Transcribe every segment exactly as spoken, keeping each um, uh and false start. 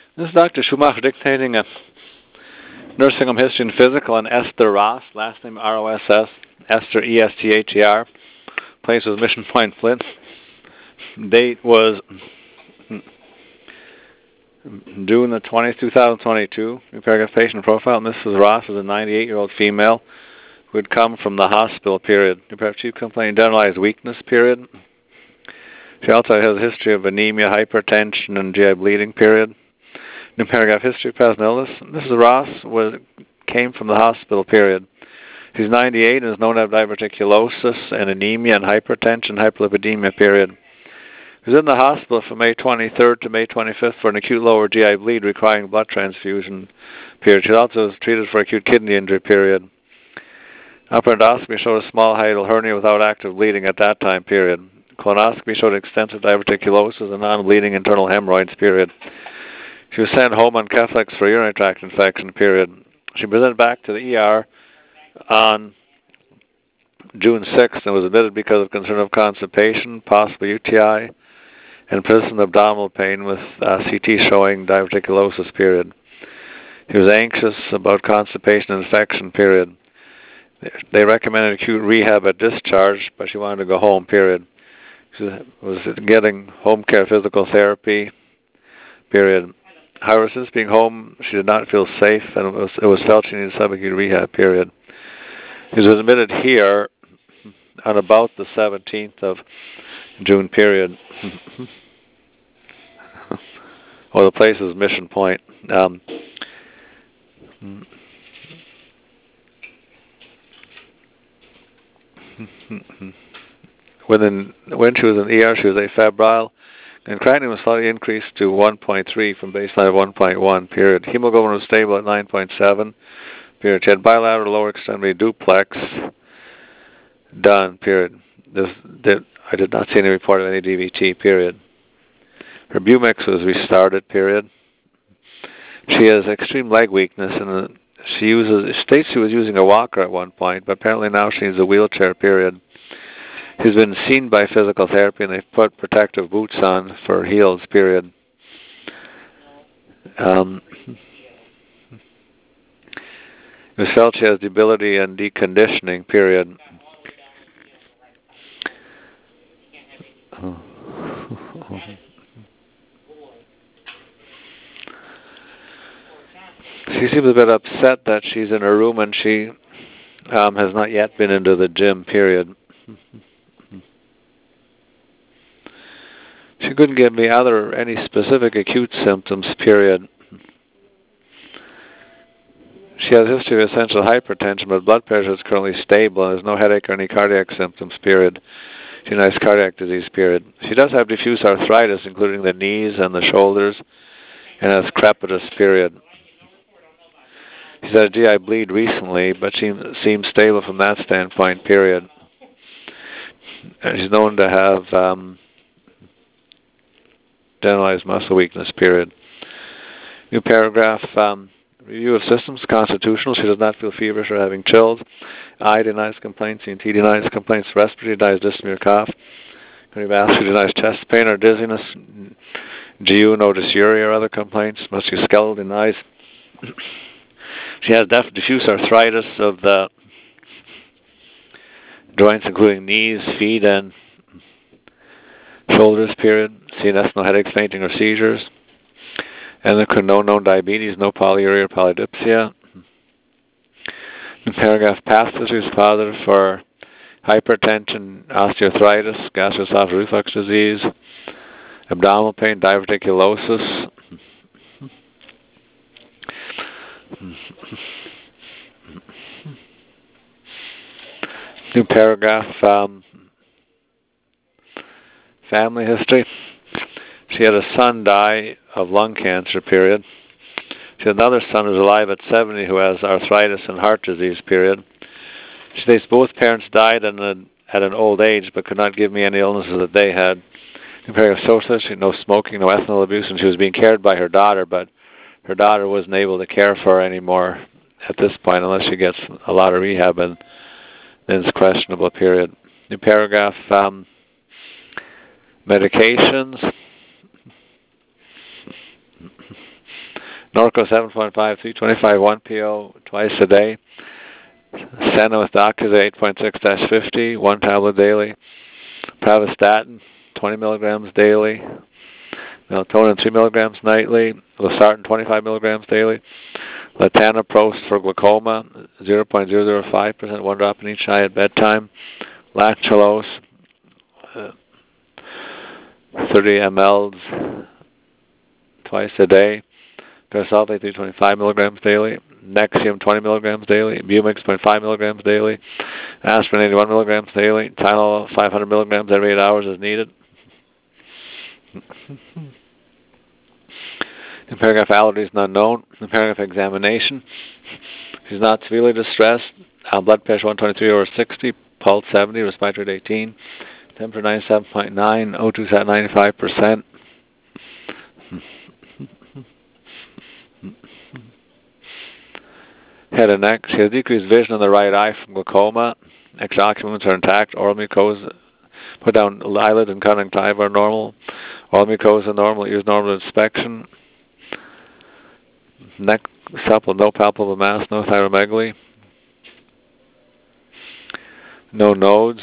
This is Doctor Schumacher dictating a nursing home history and physical on Esther Ross, last name R O S S, Esther E S T H E R. Place was Mission Point, Flint. Date was June the twentieth, two thousand twenty-two. New paragraph patient profile. Missus Ross is a ninety-eight-year-old female who had come from the hospital, period. New paragraph chief complaint, generalized weakness, period. She also has a history of anemia, hypertension, and G I bleeding, period. New paragraph history, present illness. Missus Ross was came from the hospital, period. She's ninety-eight and is known to have diverticulosis and anemia and hypertension, hyperlipidemia, period. She was in the hospital from May twenty-third to May twenty-fifth for an acute lower G I bleed requiring blood transfusion, period. She also was treated for acute kidney injury, period. Upper endoscopy showed a small hiatal hernia without active bleeding at that time, period. Colonoscopy showed extensive diverticulosis and non-bleeding internal hemorrhoids, period. She was sent home on Keflex for urinary tract infection, period. She presented back to the E R on June sixth and was admitted because of concern of constipation, possible U T I, and persistent abdominal pain with uh, C T showing diverticulosis, period. She was anxious about constipation and infection, period. They recommended acute rehab at discharge, but she wanted to go home, period. She was getting home care physical therapy, period. However, since being home, she did not feel safe, and it was, it was felt she needed subacute rehab, period. She was admitted here on about the seventeenth of June, period. Well, the place is Mission Point. Um, Within, when she was in the E R, she was afebrile, and creatinine was slightly increased to one point three from baseline of one point one, period. Hemoglobin was stable at nine point seven, period. She had bilateral lower extremity duplex done, period. This, did, I did not see any report of any D V T, period. Her Bumix was restarted, period. She has extreme leg weakness, and she uses, states she was using a walker at one point, but apparently now she needs a wheelchair, period. She's been seen by physical therapy, and they've put protective boots on for heels, period. Um, it was felt she has debility and deconditioning, period. She seems a bit upset that she's in her room and she um, has not yet been into the gym, period. She couldn't give me other any specific acute symptoms, period. She has a history of essential hypertension, but blood pressure is currently stable and there's no headache or any cardiac symptoms, period. She has cardiac disease, period. She does have diffuse arthritis, including the knees and the shoulders, and has crepitus, period. She's had a G I bleed recently, but she seems stable from that standpoint, period. And she's known to have um, generalized muscle weakness, period. New paragraph, um, review of systems, constitutional. She does not feel feverish or having chills. Eye denies complaints. C N T denies complaints. Respiratory denies dyspnea or cough. Cardiovascular denies chest pain or dizziness. G U, no dysuria or other complaints. Musculoskeletal denies. She has def- diffuse arthritis of the joints, including knees, feet, and shoulders, period. C N S, no headaches, fainting, or seizures. Endocrine, no known diabetes, no polyuria or polydipsia. In paragraph, past history is positive for hypertension, osteoarthritis, gastroesophageal reflux disease, abdominal pain, diverticulosis. New paragraph, um, family history. She had a son die of lung cancer, period. She had another son who's alive at seventy who has arthritis and heart disease, period. She states both parents died at an, at an old age but could not give me any illnesses that they had. New paragraph, social history, no smoking, no ethanol abuse, and she was being cared by her daughter, but her daughter wasn't able to care for her anymore at this point unless she gets a lot of rehab, and then it's questionable, period. New paragraph, um, medications. Norco seven point five, three twenty-five, one P O twice a day. Senna with Doctors eight point six dash fifty, one tablet daily. Pravastatin, twenty milligrams daily. Melatonin, three milligrams nightly. Losartan, twenty-five milligrams daily. Latanoprost for glaucoma, zero point zero zero five percent, one drop in each eye at bedtime. Lactulose, uh, thirty milliliters twice a day. Parasulfate, three hundred twenty-five milligrams daily. Nexium, twenty milligrams daily. Bumix, zero point five milligrams daily. Aspirin, eighty-one milligrams daily. Tylenol, five hundred milligrams every eight hours as needed. In paragraph, allergies unknown. In paragraph, examination. She's not severely distressed. Uh, blood pressure one twenty-three over sixty. Pulse seventy. Respiratory rate eighteen. Temperature ninety-seven point nine. O two sat ninety-five percent. Head and neck. She has decreased vision in the right eye from glaucoma. Extraocular movements are intact. Oral mucosa. Put down eyelid and conjunctiva are normal. Oral mucosa normal. Use normal inspection. Neck supple, no palpable mass, no thyromegaly. No nodes.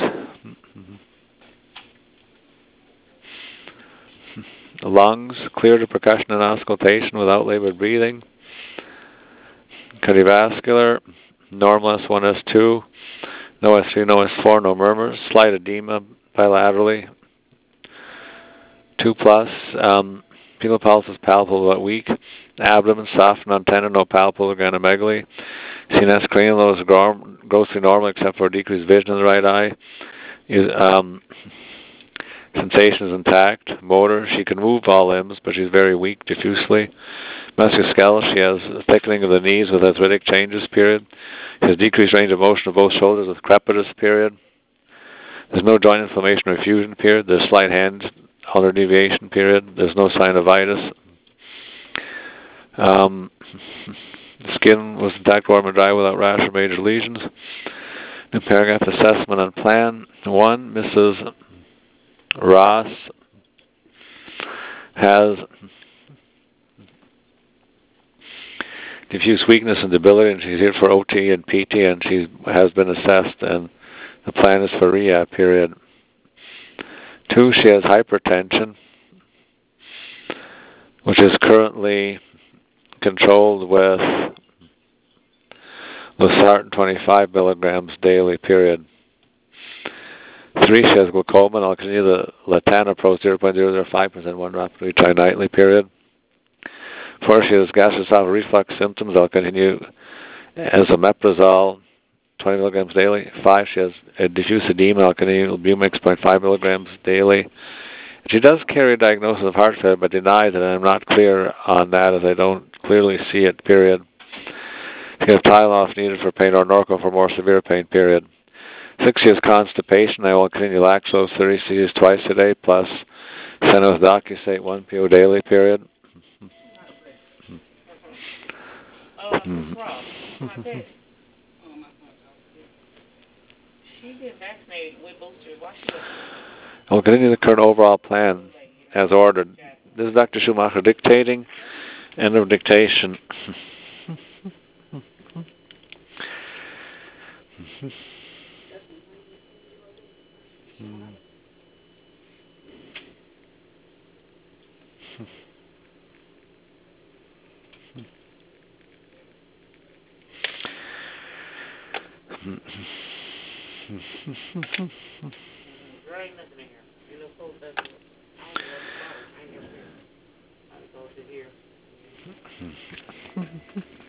Lungs, clear to percussion and auscultation without labored breathing. Cardiovascular, normal S one, S two, no S three, no S four, no murmurs. Slight edema bilaterally. two plus. Um, Penile pulse is palpable but weak. Abdomen soft, non-tender, no palpable organomegaly. C N S cranial is grossly normal except for decreased vision in the right eye. Is, um, sensation is intact. Motor, she can move all limbs, but she's very weak diffusely. Musculoskeletal, she has thickening of the knees with arthritic changes, period. She has decreased range of motion of both shoulders with crepitus, period. There's no joint inflammation or fusion, period. There's slight hand ulnar deviation, period. There's no sign of itis. Um, the skin was intact, warm and dry without rash or major lesions. New paragraph, assessment on plan. One, Missus Ross has diffuse weakness and debility, and she's here for O T and P T, and she has been assessed, and the plan is for rehab, period. Two, she has hypertension, which is currently controlled with Losartan twenty-five milligrams daily, period. Three, she has glaucoma, and I'll continue the latanoprost zero point zero zero five percent, one drop per try nightly, period. Four, she has gastroesophageal reflux symptoms. I'll continue esomeprazole, twenty milligrams daily. Five, she has a diffuse edema. I'll continue Bumix, zero point five milligrams daily. She does carry a diagnosis of heart failure, but denies it, and I'm not clear on that as I don't clearly see it, period. She has Tylenol if needed for pain or Norco for more severe pain, period. Six, she has constipation. I will continue Lactose thirty C Gs twice a day, plus Senna with Docusate one P O daily, period. Hmm. She been vaccinated with boosters. Why she I will continue the current overall plan as ordered. This is Doctor Schumacher dictating. End of dictation. There ain't nothing in here. You know, folks, that's it. I don't know what the problem. I ain't never here. I go to here.